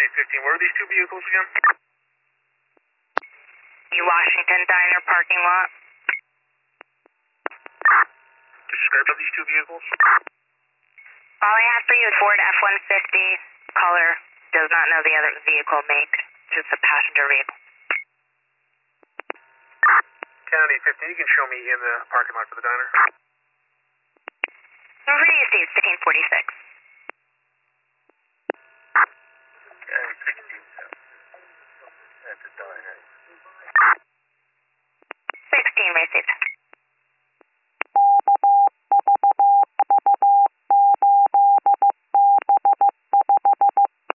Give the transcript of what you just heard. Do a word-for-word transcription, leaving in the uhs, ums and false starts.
eight fifteen, where are these two vehicles again? The Washington Diner parking lot. Describe these two vehicles. All I have for you is Ford F one fifty, color, does not know the other vehicle make, just a passenger vehicle. ten eight fifteen, you can show me in the parking lot for the diner. Where do you see it? sixteen forty-six. Uh, sixteen, at the diner.